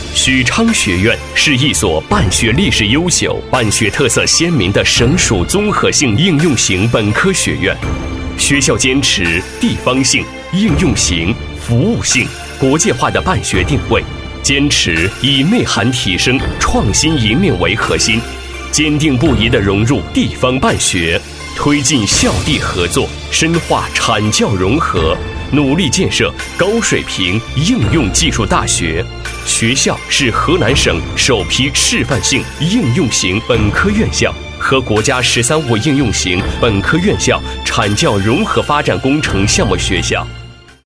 许昌学院是一所办学历史悠久、办学特色鲜明的省属综合性应用型本科学院。学校坚持地方性、应用型、服务性、国际化的办学定位，坚持以内涵提升、创新引领为核心，坚定不移地融入地方办学，推进校地合作，深化产教融合，努力建设高水平应用技术大学。学校是河南省首批示范性应用型本科院校和国家“13五”应用型本科院校产教融合发展工程项目学校。